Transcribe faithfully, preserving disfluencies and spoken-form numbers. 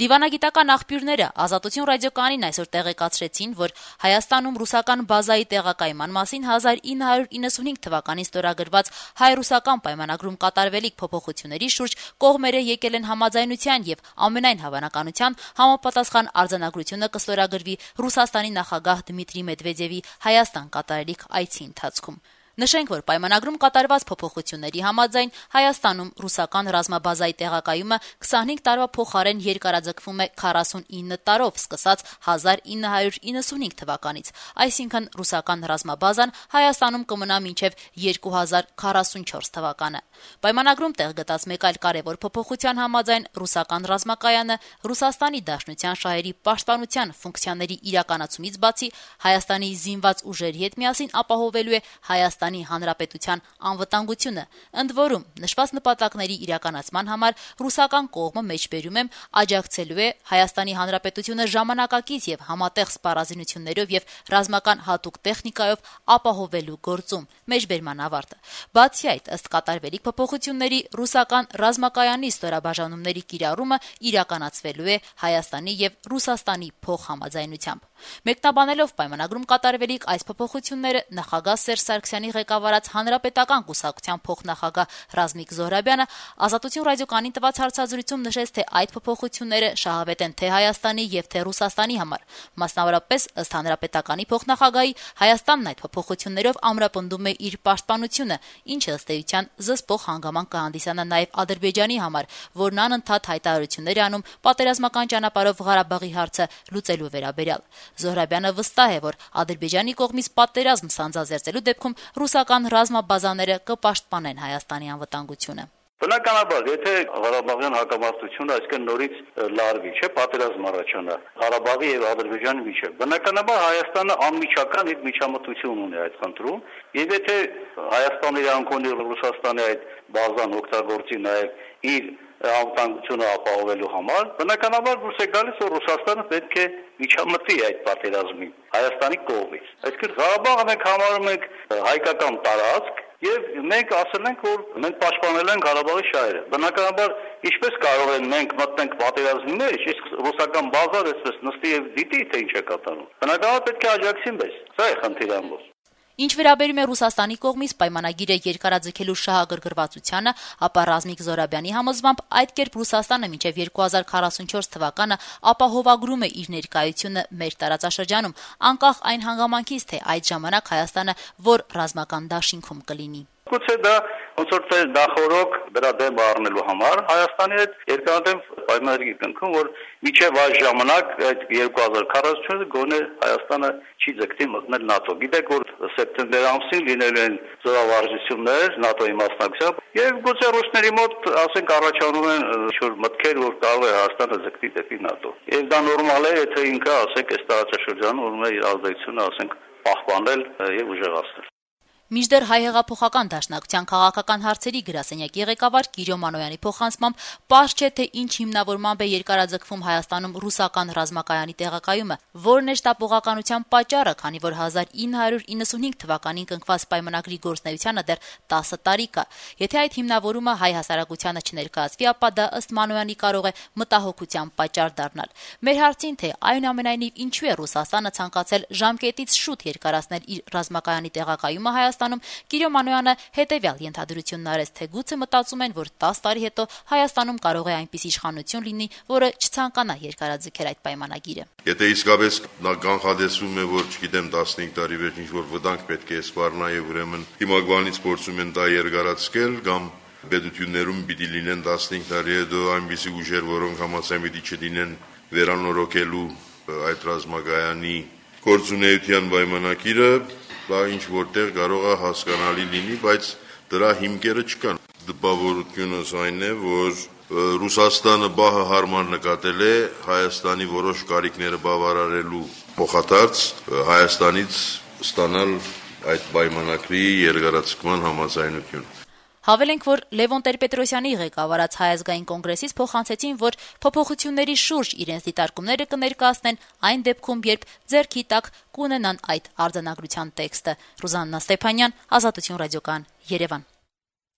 Դիվանագիտական աղբյուրները Ազատություն ռադիոկայանին այսօր տեղեկացրեցին, որ Հայաստանում ռուսական բազայի տեղակայման մասին հազար ինը հարյուր իննսունհինգ թվականին ստորագրված հայ-ռուսական պայմանագրում կատարվելիք փոփոխությունների շուրջ կողմերը եկել են համաձայնության եւ ամենայն հավանականության համապատասխան արձանագրությունը կստորագրվի Ռուսաստանի նախագահ Դմիտրի Մեդվեդևի Հայաստան կատարելիք այցի ընթացքում։ Նշենք, որ պայմանագրում կատարված փոփոխությունների համաձայն Հայաստանում ռուսական ռազմաբազայի տեղակայումը քսանհինգ տարվա փոխարեն երկարաձգվում է քառասունինը տարով, սկսած հազար ինը հարյուր իննսունհինգ թվականից, այսինքն ռուսական ռազմաբազան Հայաստանում կմնա մինչև երկու հազար քառասունչորս թվականը։ Պայմանագրում տեղ գտած մեկ այլ կարևոր փոփոխության համաձայն ռուսական ռազմակայանը Ռուսաստանի Դաշնության շահերի պաշտպանության ֆունկցիաների իրականացումից բացի Հայաստանի զինված ուժերի հետ միասին ապահովելու է Հայաստանի Հանրապետության անվտանգությունը, ընդ որում նշված նպատակների իրականացման համար ռուսական կողմը մեջբերում է աջակցելու է Հայաստանի Հանրապետությունը ժամանակակից եւ համատեղ սպառազինություններով եւ ռազմական հատուկ տեխնիկայով ապահովելու գործում։ Մեջբերման ավարտը։ Բացի այդ, ըստ կատարվելիք փոփոխությունների ռուսական ռազմակայանի ստորաբաժանումների կիրառումը իրականացվելու է Հայաստանի եւ Ռուսաստանի փոխհամաձայնությամբ։ Մեկնաբանելով պայմանագրում կատարվելիք այս փոփոխությունները նախագահ Սերժ Սարգսյանի ղեկավարած Հանրապետական կուսակցության փոխնախագահ Ռազմիկ Զոհրաբյանը Ազատություն ռադիոկայանին տված հարցազրույցում նշեց, թե այդ փոփոխությունները շահավետ են թե Հայաստանի եւ թե Ռուսաստանի համար։ Մասնավորապես, ըստ Հանրապետականի փոխնախագահի, Հայաստանն այդ փոփոխություններով ամրապնդում է իր պաշտպանությունը, ինչը ըստ էության զսպող հանգամանք կհանդիսանա նաեւ Ադրբեջանի համար, որն անընդհատ հայտարարություններ է անում պատերազմական ճանապարհով Ղարաբաղի հարցը լուծելու վերաբերյալ։ Զոհրաբյանը վստահ է, որ Ադրբեջանի կողմից պատերազմ սանձազերծելու դեպքում ռուսական ռազմաբազաները կպաշտպանեն Հայաստանի անվտանգությունը։ Բնականաբար, եթե Ղարաբաղյան հակամարտությունը այսքան նորից լարվի, չէ, պատերազմ առաջանա Ղարաբաղի եւ Ադրբեջանի միջեւ, բնականաբար Հայաստանը անմիջական իր միջամտություն ունի այդ խնդրում, եւ եթե Հայաստանը անկոնի Ռուսաստանի այդ բազան օգտագործի նաեւ իր անվտանգությունը ապահովելու համար, բնականաբար դուրս է գալիս, որ Ռուսաստանը պետք է միջամտի այդ պատերազմին Հայաստանի կողմից։ Այսինքն Ղարաբաղը մենք համարում ենք հայկական տարածք եւ մենք ասել ենք, որ մենք պաշտպանել ենք Ղարաբաղի շահերը։ Բնականաբար ինչպես կարող են մենք մտնենք պատերազմի մեջ, իսկ ռուսական բազան այսպես նստի եւ դիտի, թե ինչ է կատարում։ Բնականաբար պետք է աջակցին մեզ։ Սա է խնդիրը ամբողջ։ Ինչ վերաբերում է Ռուսաստանի կողմից պայմանագիրը երկարաձգելու շահագրգռվածությանը, ապա Ռազմիկ Զոհրաբյանի համոզմամբ այդ կերպ Ռուսաստանը մինչև երկու հազար քառասունչորս թվականը ապահովագրում է իր ներկայությունը մեր տարածաշրջանում, անկախ այն հանգամանքից, թե այդ ժամանակ Հայաստանը որ ռազմական դաշինքում կլինի։ Գուցե դա ոնց որ թե նախորոք դրա դեմ առնելու համար Հայաստանի հետ երկարատև պայմանների կնքում, որ միջև այս ժամանակ այդ երկու հազար քառասունչորսը գոնե Հայաստանը չի ձգտի մտնել ՆԱՏՕ։ Գիտեք, որ սեպտեմբեր ամսին լինելու են զորավարժություններ ՆԱՏՕ-ի մասնակցությամբ, եւ գուցե ռուսների մոտ, ասենք, առաջանում են ինչ-որ մտքեր, որ կարող է Հայաստանը ձգտի դեպի ՆԱՏՕ։ Եվ դա նորմալ է, եթե ինքը, ասենք, այս տարածաշրջանում ուզում է իր ազդեցությունը, ասենք, պահպանել եւ ուժեղացնել։ Մինչդեռ Հայ հեղափոխական դաշնակցության քաղաքական հարցերի գրասենյակի ղեկավար Կիրյո Մանոյանի փոխանցմամբ պարզ չէ, թե ինչ հիմնավորմամբ է երկարաձգվում Հայաստանում ռուսական ռազմակայանի տեղակայումը, որն է շտապողականության պատճառը, քանի որ հազար ինը հարյուր իննսունհինգ թվականին կնքված պայմանագրի գործունեությանը դեռ տասը տարի կա։ Եթե այդ հիմնավորումը հայ հասարակությանը չներկայացվի, ապա դա ըստ Մանոյանի կարող է մտահոգության պատճառ դառնալ։ Մեր հարցին, թե այնուամենայնիվ ինչու է Ռուսաստանը ցանկացել ժամկետից շուտ երկարացնել իր ռազմակայանի տեղակայումը Հայաստանում, Կիրյո Մանոյանը հետևյալ ենթադրությունն արեց, թե գուցե մտածում են, որ տասը տարի հետո Հայաստանում կարող է այնպիսի իշխանություն լինի, որը չցանկանա երկարաձգել այդ պայմանագիրը։ Եթե իսկապես նա կանխատեսվում է, որ չգիտեմ տասնհինգ տարի վերջ ինչ-որ վտանգ պետք է սպառնա եւ ուրեմն հիմակվանից փորձում են դա երկարացնել կամ պետություններում պիտի լինեն տասնհինգ տարի հետո այնպիսի ուժեր, որոնք համաձայն պիտի չդինեն վերանորոգելու այդ ռազմակայանի գործունեության պայմանագիրը, դա ինչ որտեղ կարող է հասկանալի լինի, բայց դրա հիմքերը չկան։ Դպավորությունս այն է, որ Ռուսաստանը բահը հարմար նկատել է Հայաստանի որոշ կարիքները բավարարելու փոխադարձ Հայաստանից ստանալ այդ պայմանագրի երկարացման համաձայնություն։ Հավելենք, որ Լևոն Տեր-Պետրոսյանի ղեկավարած Հայ ազգային կոնգրեսից փոխանցեցին, որ փոփոխությունների շուրջ իրենց դիտարկումները կներկայացնեն այն դեպքում, երբ ձեռքի տակ կունենան այդ արձանագրության տեքստը։ Ռուզաննա Ստեփանյան, Ազատություն ռադիոկայան, Երևան։